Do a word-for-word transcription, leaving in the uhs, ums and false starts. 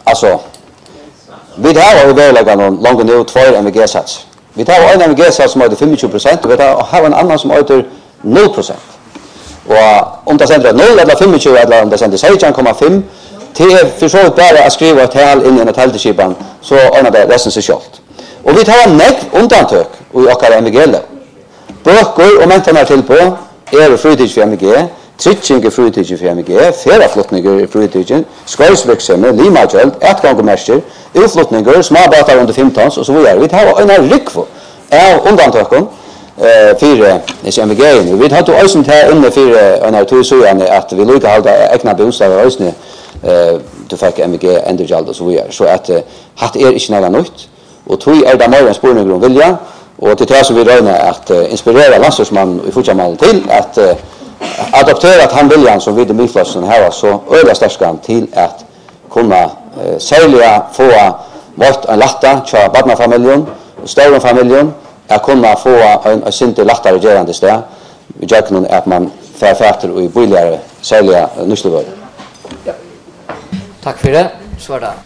alltså vi har ju väl någon långt nu två M V G-sats. Vi tar en M V G-sats som är tjugofem procent och vi har en annan som är noll procent. Och om det sänder noll eller tjugofem eller om det sänder sexton komma fem till för så bara att skriva ett tal in i en talteskipan så ordnar det resten sig självt. Och vi tar en neck undantag och jag kan M V G. Böcker och mentorna till på är fritids för M V G. Trygging är fritids för M V G, feraflottningar är fritids, skojsverksamhet, limagjeld, ettgångomärster, utflottningar, småbåtar under femton och så vidare. Vi tar en rikvo av undantagen eh, för M V G. Vi har då också här inne för en av två sådana att vi lukar hålla egna bostäder också eh, du fick M V G ändringsgjeld och så vidare. Så att eh, hatt är inte något nytt. Och tog är det mer en spårning om vilja. Och till det som vi röna att uh, inspirera landslagsman i fortsättningen till att uh, adoptera att han viljan som vid Miflossen här så öra stärkan till att kunna uh, sälja få vart en latta till barnfamiljen och stora familjen att kunna få en, en synte lattare gerande där. Vi gör någon att man för fatter och i billigare sälja nyslevör. Ja. Tack för det. Svarta.